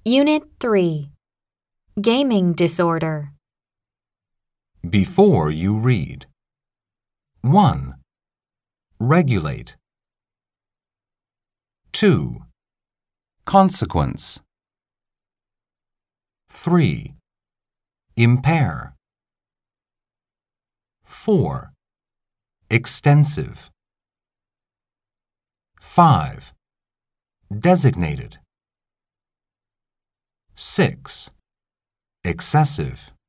Unit 3. Gaming Disorder. Before you read. 1. Regulate. 2. Consequence. 3. Impair. 4. Extensive. 5. Designated. 6. Excessive.